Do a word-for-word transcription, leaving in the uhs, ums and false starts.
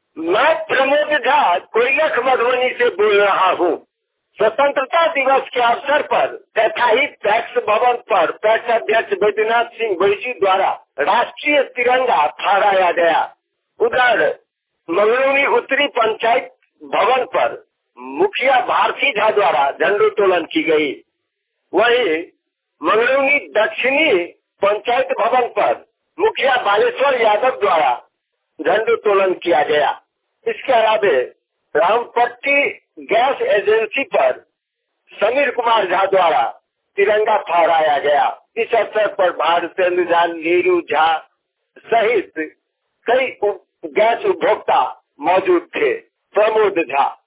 मैं प्रमोद झा कोयलख मधुबनी से बोल रहा हूँ। स्वतंत्रता दिवस के अवसर पर तथाही पैक्स भवन पर पैक्स अध्यक्ष बैद्यनाथ सिंह बैजू द्वारा राष्ट्रीय तिरंगा फहराया गया। उधर मंगलौनी उत्तरी पंचायत भवन पर मुखिया भारती झा द्वारा झंडोत्तोलन की गई। वहीं मंगलौनी दक्षिणी पंचायत भवन पर मुखिया बालेश्वर यादव द्वारा झंडोत्तोलन किया गया। इसके अलावा रामपट्टी गैस एजेंसी पर समीर कुमार झा द्वारा तिरंगा फहराया गया। इस अवसर पर भारतेंद्र झा, नीरू झा सहित कई गैस उपभोक्ता मौजूद थे। प्रमोद झा।